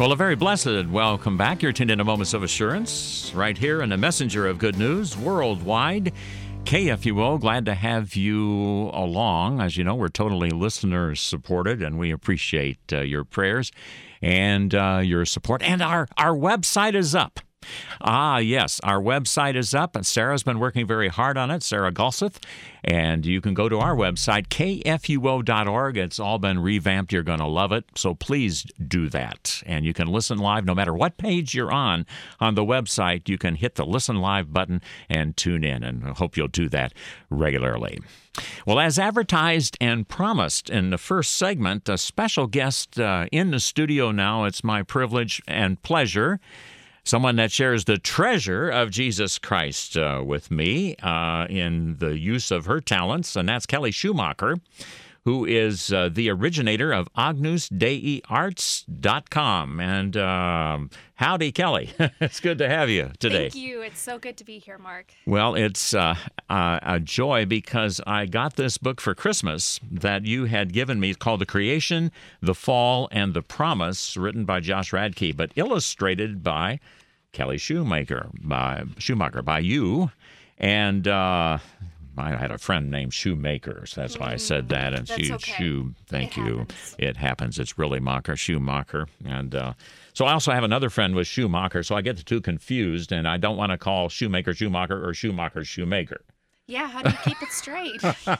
Well, a very blessed welcome back. You're tuned into Moments of Assurance right here in the messenger of good news worldwide. KFUO, glad to have you along. As you know, we're totally listener supported, and we appreciate your prayers and your support. And our website is up. Yes, our website is up, and Sarah's been working very hard on it, Sarah Gulseth, and you can go to our website, kfuo.org. It's all been revamped. You're going to love it, so please do that. And you can listen live no matter what page you're on the website. You can hit the Listen Live button and tune in, and I hope you'll do that regularly. Well, as advertised and promised in the first segment, a special guest in the studio now. It's my privilege and pleasure. Someone that shares the treasure of Jesus Christ with me in the use of her talents, and that's Kelly Schumacher, who is the originator of AgnusDeiArts.com. And howdy, Kelly. It's good to have you today. Thank you. It's so good to be here, Mark. Well, it's a joy because I got this book for Christmas that you had given me called The Creation, the Fall, and the Promise, written by Josh Radke, but illustrated by Kelly Schumacher, by you. And I had a friend named Shoemaker, so that's why I said that. And that's okay. Thank it you. Happens. It happens. It's really Schumacher. And so I also have another friend with Schumacher, so I get the two confused, and I don't want to call Shoemaker Schumacher or Schumacher Shoemaker. Yeah, how do you keep it straight?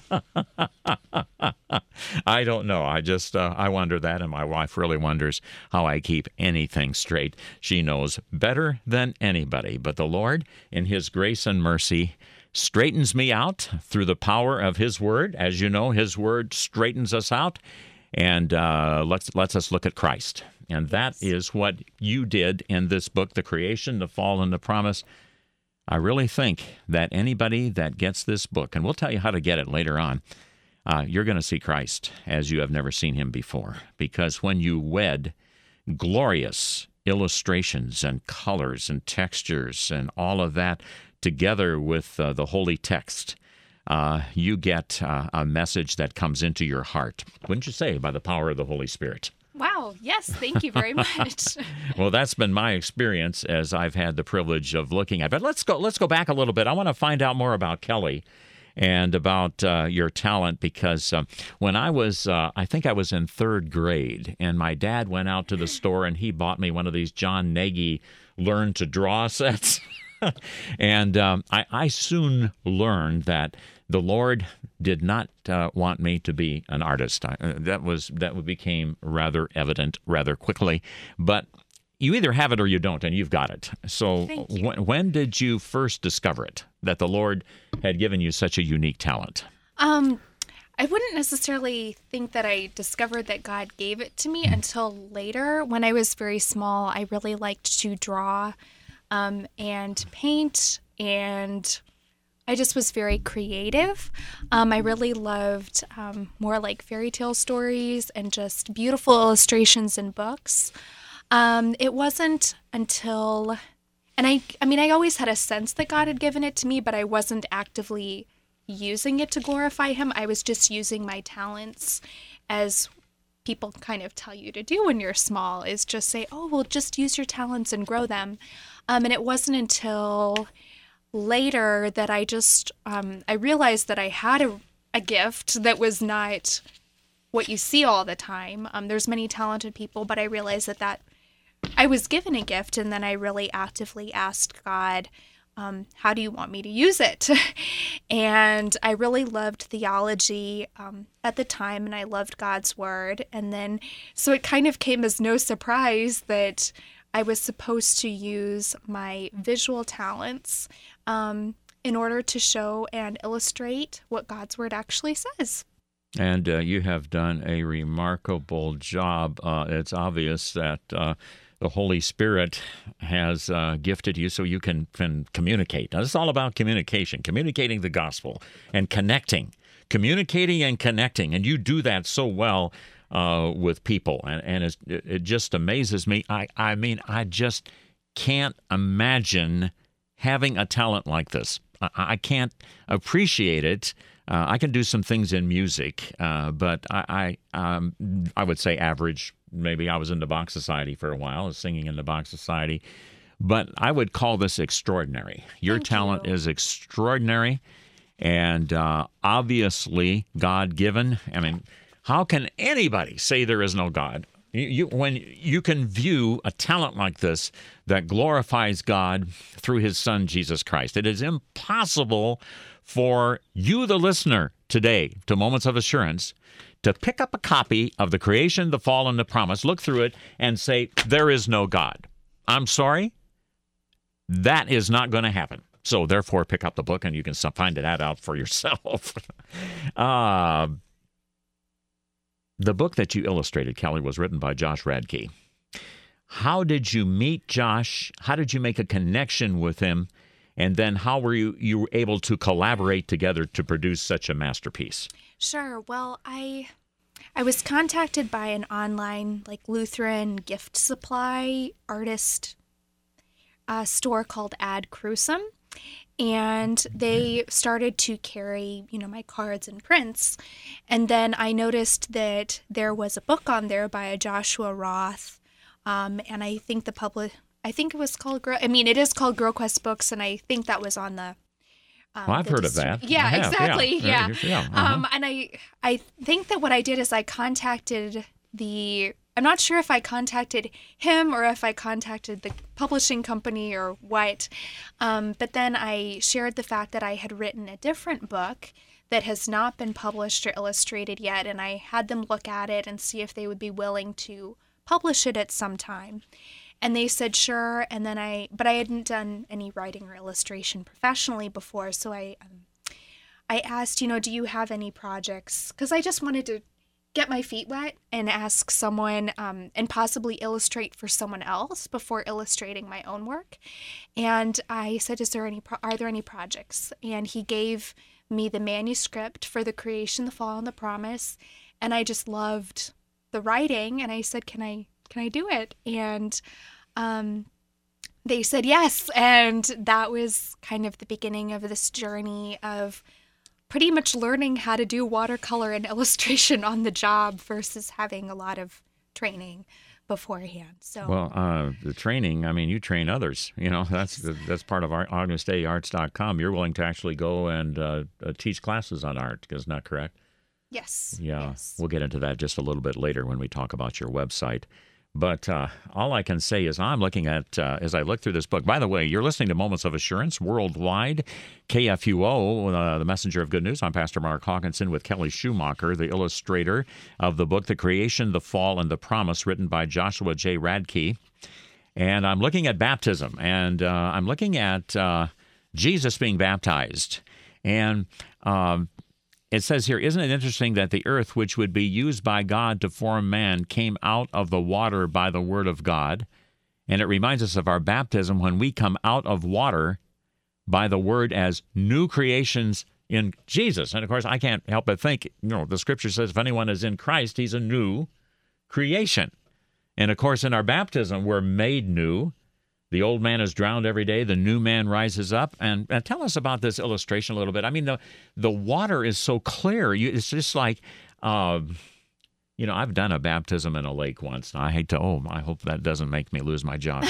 I don't know. I just, I wonder that, and my wife really wonders how I keep anything straight. She knows better than anybody. But the Lord, in His grace and mercy, straightens me out through the power of His Word. As you know, His Word straightens us out and lets us look at Christ. And that is what you did in this book, The Creation, the Fall, and the Promise. I really think that anybody that gets this book, and we'll tell you how to get it later on, you're going to see Christ as you have never seen Him before. Because when you wed glorious illustrations and colors and textures and all of that together with the holy text, you get a message that comes into your heart. Wouldn't you say, by the power of the Holy Spirit? Wow. Yes. Thank you very much. Well, that's been my experience as I've had the privilege of looking at. But let's go back a little bit. I want to find out more about Kelly and about your talent, because when I was, I think I was in third grade, and my dad went out to the store and he bought me one of these John Nagy Learn to Draw sets. And I soon learned that the Lord did not want me to be an artist. That became rather evident rather quickly. But you either have it or you don't, and you've got it. So when did you first discover it, that the Lord had given you such a unique talent? I wouldn't necessarily think that I discovered that God gave it to me until later. When I was very small, I really liked to draw and paint, and I just was very creative. I really loved more like fairy tale stories and just beautiful illustrations in books. It wasn't until, and I always had a sense that God had given it to me, but I wasn't actively using it to glorify Him. I was just using my talents as people kind of tell you to do when you're small, is just say, oh, well, just use your talents and grow them. And it wasn't until later that I just, I realized that I had a gift that was not what you see all the time. There's many talented people, but I realized that I was given a gift, and then I really actively asked God, how do you want me to use it? And I really loved theology at the time, and I loved God's Word. And then, so it kind of came as no surprise that I was supposed to use my visual talents in order to show and illustrate what God's Word actually says. And you have done a remarkable job. It's obvious that the Holy Spirit has gifted you so you can communicate. Now, this is all about communication, communicating the gospel and communicating and connecting. And you do that so well with people. And it just amazes me. I mean, I just can't imagine having a talent like this? I can't appreciate it. I can do some things in music, but I would say average. Maybe I was in the Bach Society for a while, I was singing in the Bach Society. But I would call this extraordinary. Your talent is extraordinary and obviously God-given. I mean, how can anybody say there is no God? When you can view a talent like this that glorifies God through his Son, Jesus Christ, it is impossible for you, the listener, today to Moments of Assurance, to pick up a copy of The Creation, the Fall, and the Promise, look through it, and say, there is no God. I'm sorry? That is not going to happen. So therefore, pick up the book and you can find that out for yourself. The book that you illustrated, Kelly, was written by Josh Radke. How did you meet Josh? How did you make a connection with him? And then how were you able to collaborate together to produce such a masterpiece? Sure. Well, I was contacted by an online Lutheran gift supply artist store called Ad Crucem, and they started to carry, my cards and prints. And then I noticed that there was a book on there by a Joshua Roth, and I think it was called it is called Girl Quest Books, and I think that was on the. I've heard of that. Yeah, exactly. Yeah. Uh-huh. And I think that what I did is I contacted I'm not sure if I contacted him or if I contacted the publishing company or what, but then I shared the fact that I had written a different book that has not been published or illustrated yet, and I had them look at it and see if they would be willing to publish it at some time. And they said sure, and then but I hadn't done any writing or illustration professionally before, so I asked, do you have any projects? Because I just wanted to get my feet wet and ask someone and possibly illustrate for someone else before illustrating my own work. And I said, are there any projects? And he gave me the manuscript for The Creation, the Fall, and the Promise, and I just loved the writing, and I said, can I do it? And they said yes, and that was kind of the beginning of this journey of pretty much learning how to do watercolor and illustration on the job versus having a lot of training beforehand. So, well, the training, I mean, you train others. That's part of AugustDayArts.com. You're willing to actually go and teach classes on art, isn't that correct? Yes. Yeah, yes. We'll get into that just a little bit later when we talk about your website. But all I can say is I'm looking at, as I look through this book, by the way, you're listening to Moments of Assurance Worldwide, KFUO, the messenger of good news. I'm Pastor Mark Hawkinson with Kelly Schumacher, the illustrator of the book, The Creation, the Fall, and the Promise, written by Joshua J. Radke. And I'm looking at baptism, and I'm looking at Jesus being baptized. And it says here, isn't it interesting that the earth, which would be used by God to form man, came out of the water by the word of God? And it reminds us of our baptism when we come out of water by the word as new creations in Jesus. And of course, I can't help but think, the scripture says if anyone is in Christ, he's a new creation. And of course, in our baptism, we're made new. The old man is drowned every day. The new man rises up. And tell us about this illustration a little bit. I mean, the water is so clear. It's just like, I've done a baptism in a lake once. I hope that doesn't make me lose my job.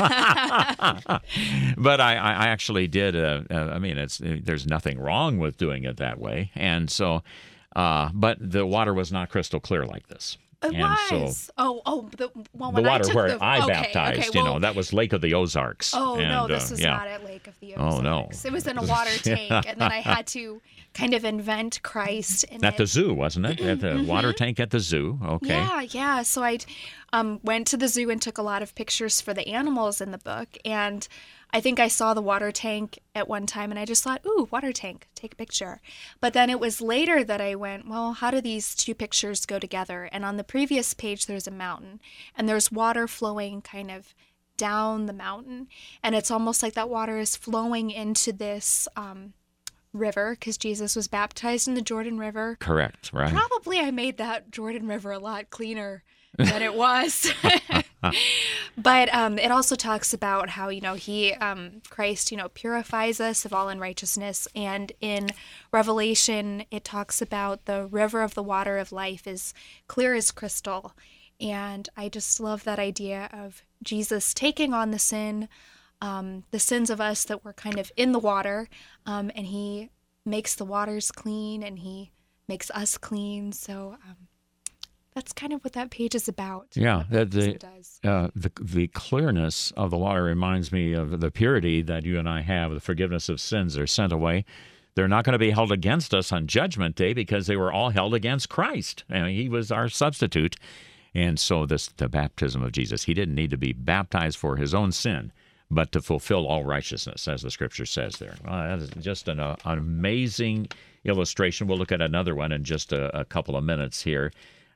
But I actually did. There's nothing wrong with doing it that way. And so, but the water was not crystal clear like this. It was. The water where I baptized, that was Lake of the Ozarks. Oh, no, this was not at Lake of the Ozarks. Oh, no. It was in a water tank, and then I had to kind of invent Christ. At the zoo, wasn't it? At the water tank at the zoo. Okay. Yeah. So I went to the zoo and took a lot of pictures for the animals in the book, and I think I saw the water tank at one time, and I just thought, ooh, water tank, take a picture. But then it was later that I went, well, how do these two pictures go together? And on the previous page, there's a mountain, and there's water flowing kind of down the mountain, and it's almost like that water is flowing into this river, because Jesus was baptized in the Jordan River. Correct, right. Probably I made that Jordan River a lot cleaner than it was. But it also talks about how, Christ, purifies us of all unrighteousness. And in Revelation, it talks about the river of the water of life is clear as crystal. And I just love that idea of Jesus taking on the sins of us that were kind of in the water, and he makes the waters clean and he makes us clean. So that's kind of what that page is about. Yeah, the clearness of the water reminds me of the purity that you and I have. The forgiveness of sins are sent away. They're not going to be held against us on Judgment Day because they were all held against Christ. He was our substitute. And so the baptism of Jesus, he didn't need to be baptized for his own sin, but to fulfill all righteousness, as the Scripture says there. That is just an amazing illustration. We'll look at another one in just a couple of minutes here.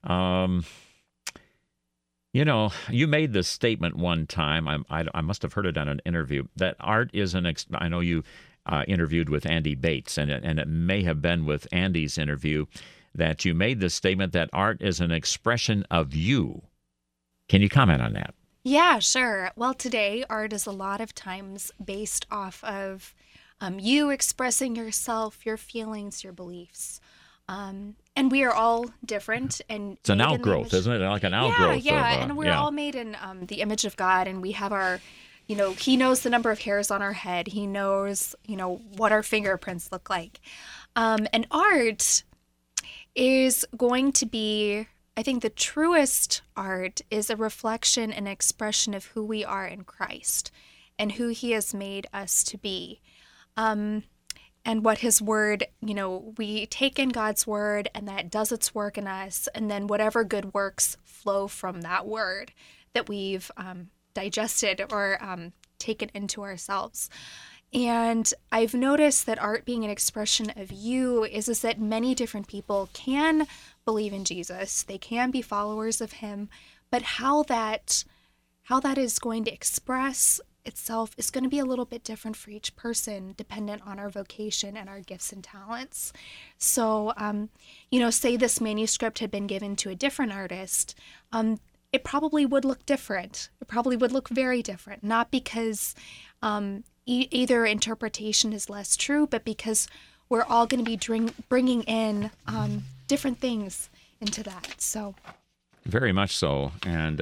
You made this statement one time, I must have heard it on an interview, that art is I know you interviewed with Andy Bates, and it may have been with Andy's interview, that you made the statement that art is an expression of you. Can you comment on that? Yeah, sure. Well, today, art is a lot of times based off of you expressing yourself, your feelings, your beliefs. And we are all different. And it's an outgrowth, isn't it? Like an outgrowth. Yeah, and we're all made in the image of God, and we have our, he knows the number of hairs on our head. He knows, what our fingerprints look like. And art is going to be, I think the truest art is a reflection and expression of who we are in Christ and who he has made us to be. And what his word, we take in God's word and that does its work in us. And then whatever good works flow from that word that we've digested or taken into ourselves. And I've noticed that art being an expression of you is that many different people can believe in Jesus. They can be followers of him, but how that is going to express itself is going to be a little bit different for each person, dependent on our vocation and our gifts and talents. So, say this manuscript had been given to a different artist, it probably would look different. It probably would look very different, not because either interpretation is less true, but because we're all going to be bringing in different things into that. So, very much so. And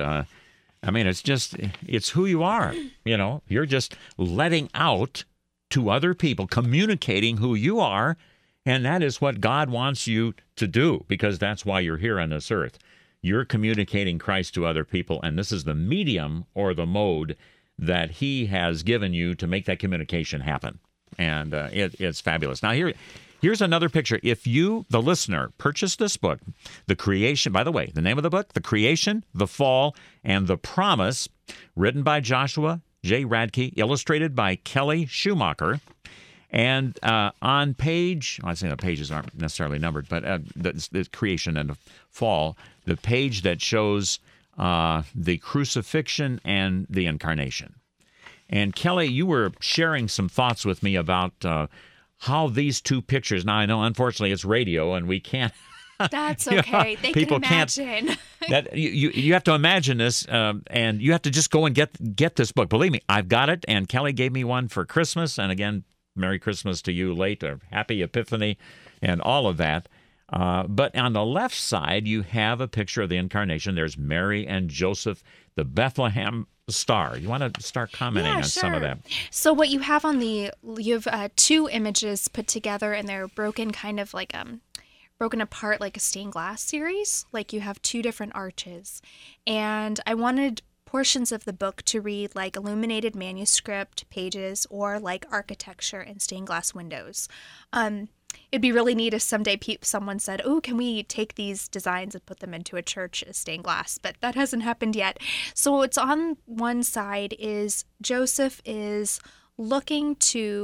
it's who you are. You're just letting out to other people, communicating who you are, and that is what God wants you to do, because that's why you're here on this earth. You're communicating Christ to other people, and this is the medium or the mode that he has given you to make that communication happen. And it's fabulous. Now, here's another picture. If you, the listener, purchase this book, The Creation, by the way, the name of the book, The Creation, the Fall, and the Promise, written by Joshua J. Radke, illustrated by Kelly Schumacher. And on page, I say the pages aren't necessarily numbered, but the Creation and the Fall, the page that shows the crucifixion and the incarnation. And Kelly, you were sharing some thoughts with me about how these two pictures, now I know unfortunately it's radio and we can't. That's okay. They people can imagine. That you have to imagine this, and you have to just go and get this book. Believe me, I've got it, and Kelly gave me one for Christmas. And again, Merry Christmas to you late, or Happy Epiphany, and all of that. But on the left side, you have a picture of the incarnation. There's Mary and Joseph, the Bethlehem star. You want to start commenting on some of that? So what you have you have two images put together, and they're broken kind of like broken apart like a stained glass series. Like you have two different arches. And I wanted portions of the book to read like illuminated manuscript pages or like architecture and stained glass windows. It'd be really neat if someday someone said, oh, can we take these designs and put them into a church as stained glass? But that hasn't happened yet. So what's on one side is Joseph is looking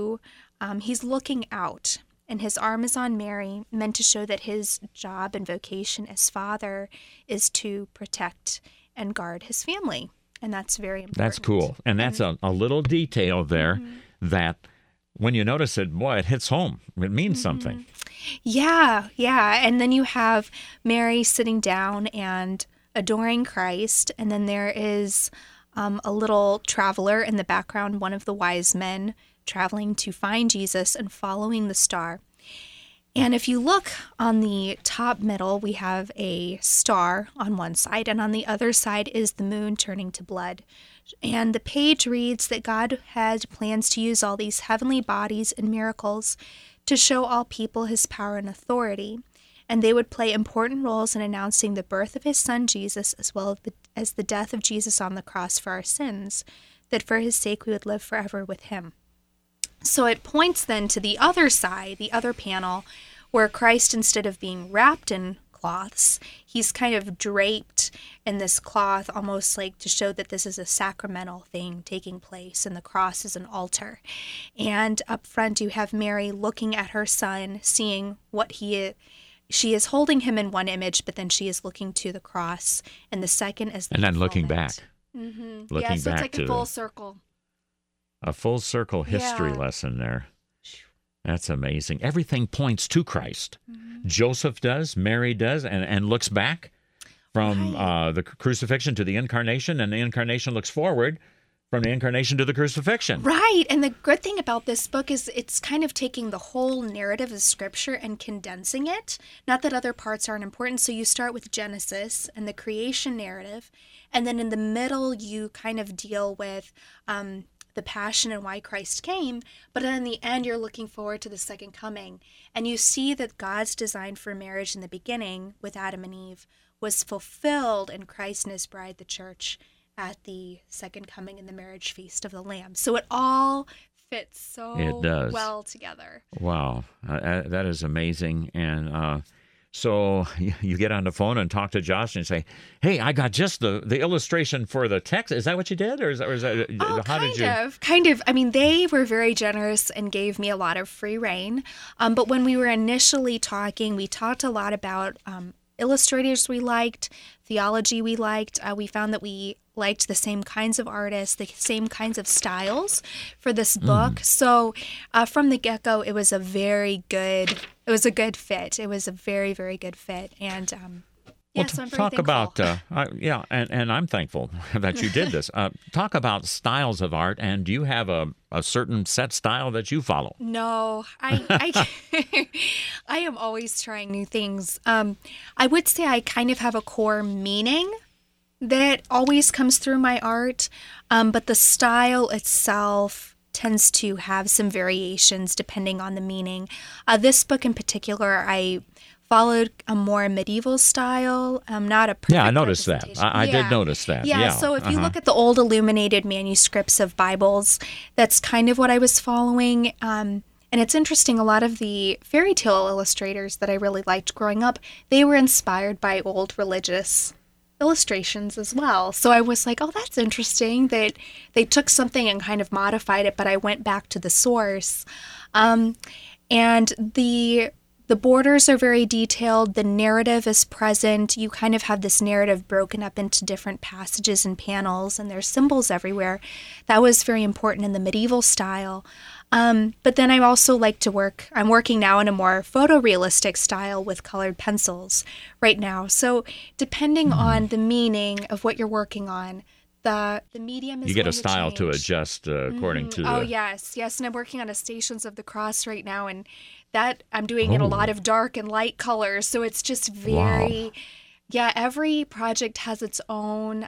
he's looking out, and his arm is on Mary, meant to show that his job and vocation as father is to protect and guard his family. And that's very important. That's cool. And that's a little detail there that when you notice it, boy, it hits home. It means something. Yeah. And then you have Mary sitting down, and adoring Christ, and then there is a little traveler in the background, one of the wise men traveling to find Jesus and following the star. And if you look on the top middle, we have a star on one side, and on the other side is the moon turning to blood. And the page reads that God had plans to use all these heavenly bodies and miracles to show all people his power and authority. And they would play important roles in announcing the birth of his son Jesus, as well as the death of Jesus on the cross for our sins, that for his sake we would live forever with him. So it points then to the other side, the other panel, where Christ, instead of being wrapped in cloths, he's kind of draped in this cloth, almost like to show that this is a sacramental thing taking place, and the cross is an altar. And up front you have Mary looking at her son, seeing what he is. She is holding him in one image, but then she is looking to the cross, and the second is the and then looking back. Mm-hmm. Looking so back it's like to a full circle. A full circle history Yeah. lesson there. That's amazing. Everything points to Christ. Joseph does, Mary does, and looks back from the crucifixion to the incarnation, and the incarnation looks forward from the incarnation to the crucifixion. Right. And the good thing about this book is it's kind of taking the whole narrative of Scripture and condensing it. Not that other parts aren't important. So you start with Genesis and the creation narrative, and then in the middle you kind of deal with the passion and why Christ came, but then in the end you're looking forward to the second coming. And you see that God's design for marriage in the beginning with Adam and Eve was fulfilled in Christ and his bride, the church, at the second coming in the marriage feast of the Lamb. So it all fits so It does. well together. Wow, that is amazing. And so you get on the phone and talk to Josh and say, "Hey, I got just the illustration for the text." Is that what you did, or is that how did you? Kind of. I mean, they were very generous and gave me a lot of free reign. But when we were initially talking, we talked a lot about illustrators we liked, theology we liked. We found that we liked the same kinds of artists, the same kinds of styles for this book. So from the get-go, it was a good fit. It was a very, very good fit. And so I'm very talk thankful. about and I'm thankful that you did this. Talk about styles of art, and do you have a certain set style that you follow? No, I I am always trying new things. I would say I kind of have a core meaning that always comes through my art, but the style itself tends to have some variations depending on the meaning. This book in particular, I followed a more medieval style, not a perfect I noticed that. representation. I did notice that. Yeah. So if you look at the old illuminated manuscripts of Bibles, that's kind of what I was following. And it's interesting, a lot of the fairy tale illustrators that I really liked growing up, they were inspired by old religious illustrations as well. So I was like, oh, that's interesting that they took something and kind of modified it, but I went back to the source. And the borders are very detailed. The narrative is present. You kind of have this narrative broken up into different passages and panels, and there's symbols everywhere. That was very important in the medieval style. But then I also like to work, I'm working now in a more photorealistic style with colored pencils right now. So depending on the meaning of what you're working on, the medium is you get going a style to change. adjust according to the... Oh, yes. And I'm working on a Stations of the Cross right now, and that I'm doing in a lot of dark and light colors. So it's just very, every project has its own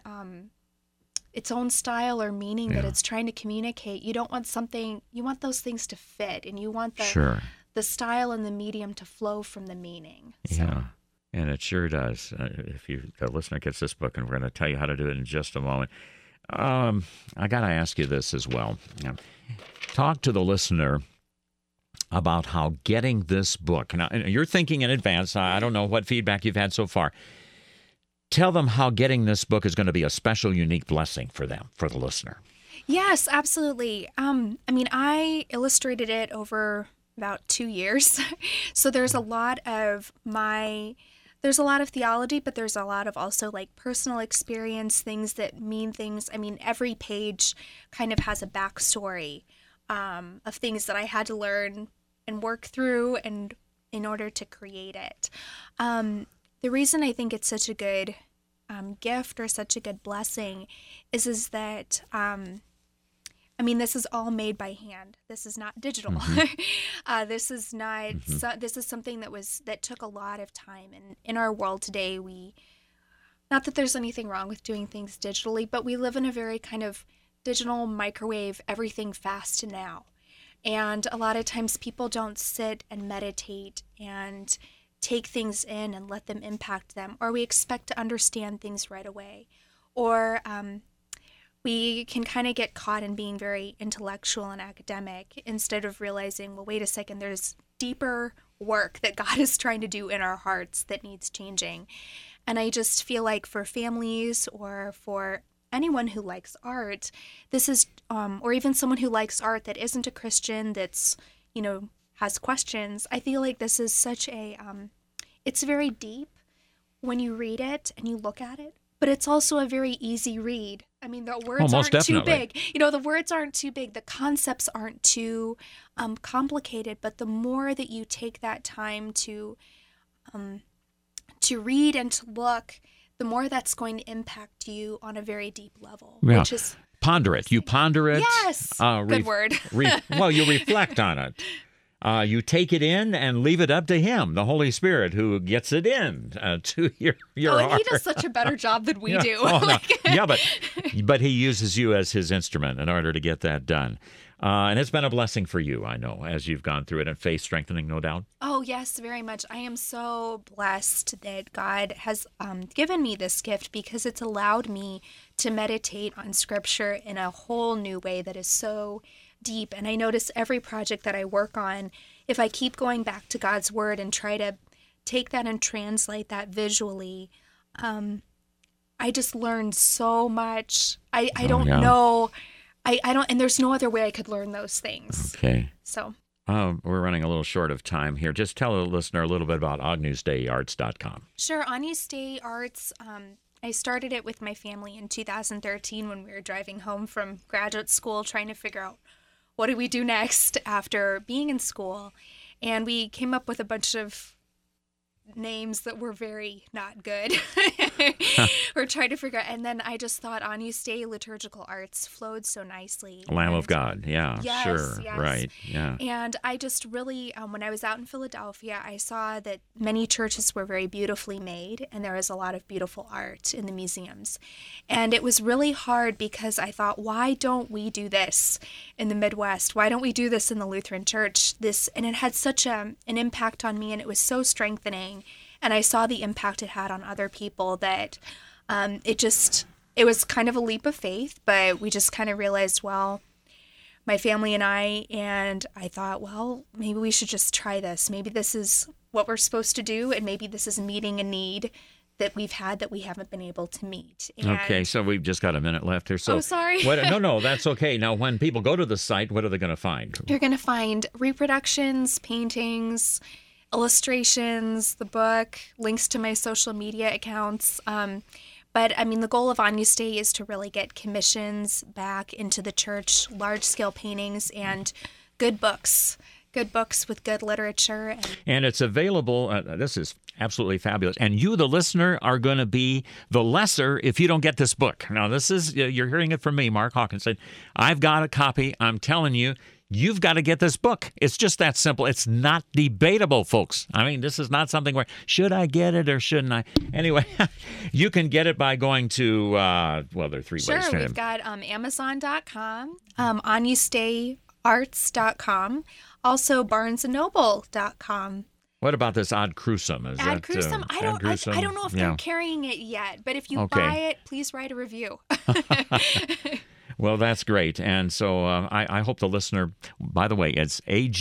style or meaning that it's trying to communicate. You don't want something, you want those things to fit, and you want the style and the medium to flow from the meaning. So. Yeah. And it sure does. If the listener gets this book, and we're going to tell you how to do it in just a moment. I got to ask you this as well. Talk to the listener about how getting this book. Now, you're thinking in advance. I don't know what feedback you've had so far. Tell them how getting this book is going to be a special, unique blessing for them, for the listener. Yes, absolutely. I illustrated it over about 2 years. So there's a lot of theology, but there's a lot of also like personal experience, things that mean things. I mean, every page kind of has a backstory of things that I had to learn and work through and in order to create it. The reason I think it's such a good gift or such a good blessing is that this is all made by hand. This is not digital. This is not. This is something that took a lot of time. And in our world today, not that there's anything wrong with doing things digitally, but we live in a very kind of digital microwave, everything fast now. And a lot of times people don't sit and meditate and take things in and let them impact them, or we expect to understand things right away, or we can kind of get caught in being very intellectual and academic instead of realizing, well, wait a second, there's deeper work that God is trying to do in our hearts that needs changing. And I just feel like for families or for anyone who likes art, this is, or even someone who likes art that isn't a Christian, that's, has questions, I feel like this is such a, it's very deep when you read it and you look at it, but it's also a very easy read. I mean, the words aren't too big. The words aren't too big. The concepts aren't too complicated, but the more that you take that time to read and to look, the more that's going to impact you on a very deep level, which is... Ponder it. You ponder it. Yes. Good word. Well, you reflect on it. You take it in and leave it up to Him, the Holy Spirit, who gets it in to your heart. And He does such a better job than we do. Yeah, but He uses you as His instrument in order to get that done. And it's been a blessing for you, I know, as you've gone through it, and faith strengthening, no doubt. Oh, yes, very much. I am so blessed that God has given me this gift, because it's allowed me to meditate on Scripture in a whole new way that is so deep. And I notice every project that I work on, if I keep going back to God's Word and try to take that and translate that visually, I just learn so much. I don't know. I don't, and there's no other way I could learn those things. Okay. So. We're running a little short of time here. Just tell a listener a little bit about AgnusDeiArts.com. Sure. Agnus Dei Arts, I started it with my family in 2013 when we were driving home from graduate school, trying to figure out what do we do next after being in school. And we came up with a bunch of names that were very not good. We're trying to figure out, and then I just thought Agnus Dei Liturgical Arts flowed so nicely. Lamb of God, yeah, yes, sure, yes. Right, yeah. And I just really, when I was out in Philadelphia, I saw that many churches were very beautifully made, and there was a lot of beautiful art in the museums. And it was really hard because I thought, why don't we do this in the Midwest? Why don't we do this in the Lutheran Church? And it had such an impact on me, and it was so strengthening. And I saw the impact it had on other people that it was kind of a leap of faith, but we just kind of realized, well, my family and I thought, well, maybe we should just try this. Maybe this is what we're supposed to do, and maybe this is meeting a need that we've had that we haven't been able to meet. Okay, so we've just got a minute left here. So, sorry. No, that's okay. Now, when people go to the site, what are they going to find? You're going to find reproductions, paintings, illustrations, the book, links to my social media accounts. But I mean, the goal of Agnus Dei is to really get commissions back into the church, large-scale paintings, and good books with good literature. And it's available. This is absolutely fabulous. And you, the listener, are going to be the lesser if you don't get this book. Now, this is, you're hearing it from me, Mark Hawkinson. I've got a copy. I'm telling you, you've got to get this book. It's just that simple. It's not debatable, folks. I mean, this is not something where, should I get it or shouldn't I? Anyway, you can get it by going to, there are three ways. Sure, we've got Amazon.com, AgnusDeiArts.com, also BarnesandNoble.com. What about this Ad Crucem? Ad Crucem? I don't know if they're carrying it yet, but if you buy it, please write a review. Well, that's great. And so I hope the listener, by the way, it's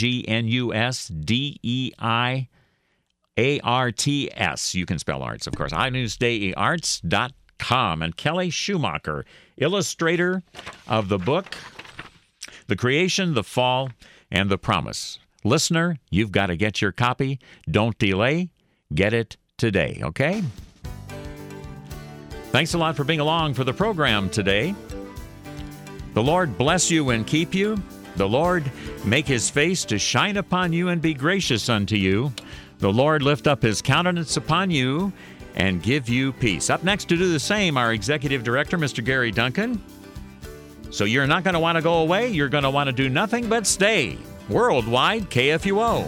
AgnusDeiArts. You can spell arts, of course. AgnusDeiArts.com. And Kelly Schumacher, illustrator of the book, The Creation, the Fall, and the Promise. Listener, you've got to get your copy. Don't delay. Get it today, okay? Thanks a lot for being along for the program today. The Lord bless you and keep you. The Lord make his face to shine upon you and be gracious unto you. The Lord lift up his countenance upon you and give you peace. Up next to do the same, our Executive Director, Mr. Gary Duncan. So you're not going to want to go away. You're going to want to do nothing but stay. Worldwide KFUO.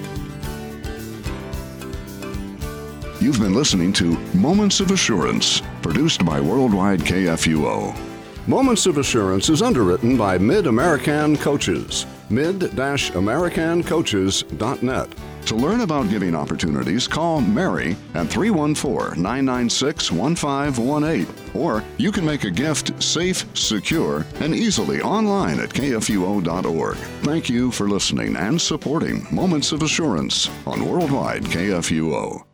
You've been listening to Moments of Assurance, produced by Worldwide KFUO. Moments of Assurance is underwritten by Mid-American Coaches. mid-americancoaches.net. To learn about giving opportunities, call Mary at 314-996-1518. Or you can make a gift safe, secure, and easily online at kfuo.org. Thank you for listening and supporting Moments of Assurance on Worldwide KFUO.